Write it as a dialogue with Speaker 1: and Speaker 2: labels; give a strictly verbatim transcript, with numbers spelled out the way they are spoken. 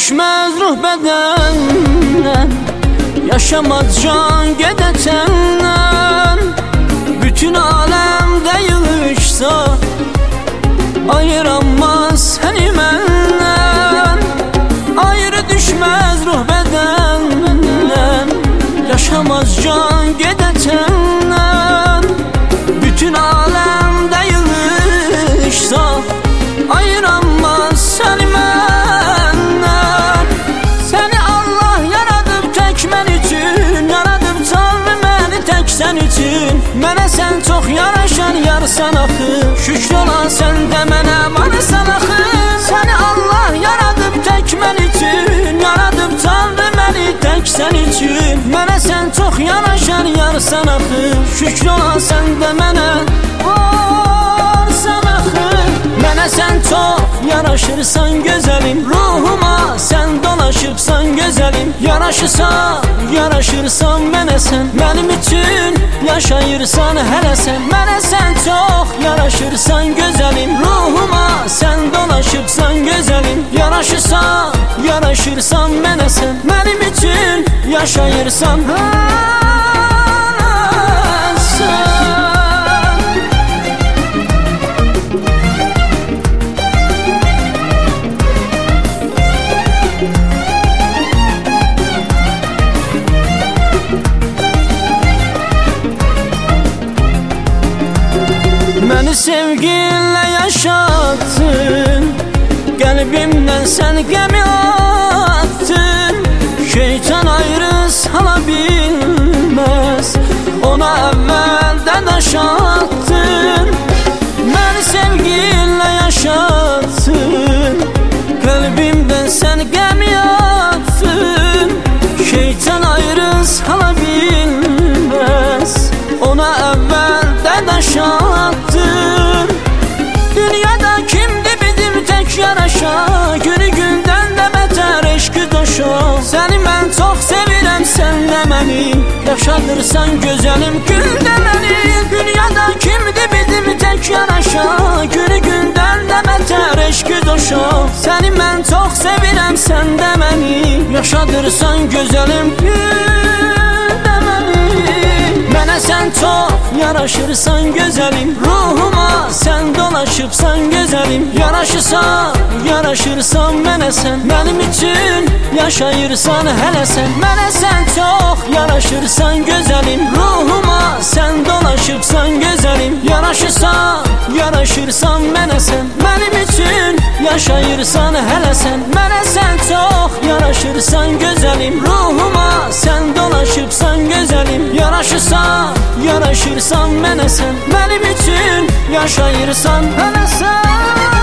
Speaker 1: düşmez ruh bedenden, yaşamaz can gedetenden. Bütün alemde yığışsa ayıramaz seni menden. Ayrı düşmez ruh bedenden, yaşamaz can gedetenden. Bütün alemde yığışsa ayıramaz seni menden. Seni Allah yaradıp tek men üçün, yaradıp Tanrı məni tek sen üçün. Mənə sen çok yaraşan yarsan axı, şükür ola sen de mənə varsan axı. Seni Allah yaradıp tek men üçün, yaradıp Tanrı məni tek sen üçün. Mənə sen çok yaraşan yarsan axı, şükür ola sen de mənə varsan axı. Mənə sen çok yaraşırsan güzelim, ruhuma sen dolaşıpsan güzelim. Yaraşırsan, yaraşırsan mənə sen, benim için yaşayırsan hele sen. Mənə sen çok yaraşırsan güzelim, ruhuma sen dolaşıpsan güzelim. Yaraşırsan, yaraşırsan mənə sen, benim için yaşayırsan hele sen. Beni sevginle yaşattın, kalbimden sen gemi attın. Şeytan ayrı salabilmez, ona evvelden aşattın. Beni sevginle yaşattın, kalbimden sen gemi attın. Şeytan ayrı salabilmez, ona evvelden aşattın. Dünyada kimdi bizim tek yaraşa, günü günden de beter eşkı doşa. Seni ben çok sevirem, sen de beni yaşadırsan güzelim gül de beni. Dünyada kimdi bizim tek yaraşa, günü günden de beter eşkı doşa. Seni ben çok sevirem, sen de beni yaşadırsan güzelim gül de beni. Mənə sen çok yaraşırsan güzelim, ruhuma sen dolaşıpsan güzelim. Yaraşırsan, yaraşırsan mənə sen, benim için yaşayırsan hele sen. Mənə sen çok yaraşırsan güzelim, ruhuma sen dolaşıpsan güzelim. Yaraşırsan, yaraşırsan mənə sen, benim için yaşayırsan hele sen. Mənə sen çok yaraşırsan güzelim, ruhuma sen dolaşıpsan güzelim. Yaraşırsan, yaraşırsan mənə sen, benim için yaşayırsan hele sen.